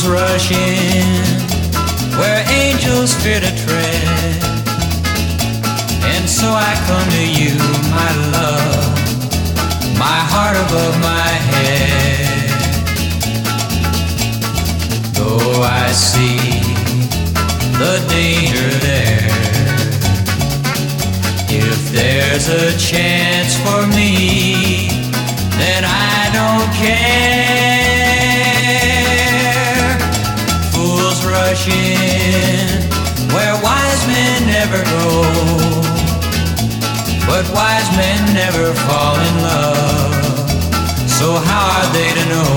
rush in where angels fear to tread. And so I come to you, my love, my heart above my head. Though I see the danger there, if there's a chance for me, then I don't care. Fools rush in where wise men never go, but wise men never fall in love. So how are they to know?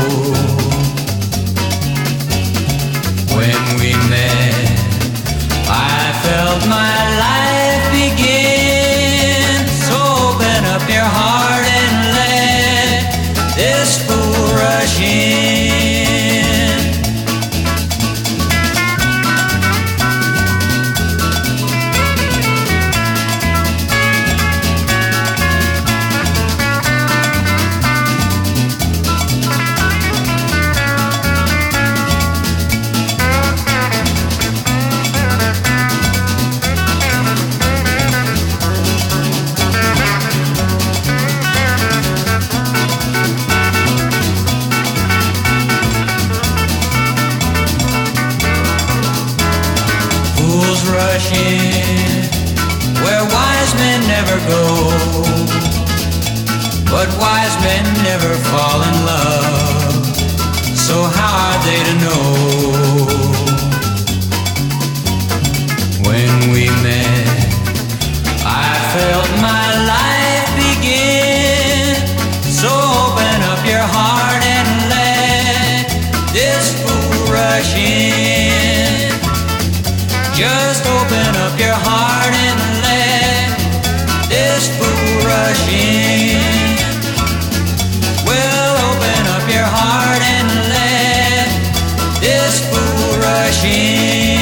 When we met, I felt my life begin. So open up your heart and let this fool rush in. Rush in where wise men never go, but wise men never fall in love. So how are they to know? When we met, I felt my life begin. So open up your heart and let this fool rush in. Just open up your heart and let this fool rush in. Well, open up your heart and let this fool rush in.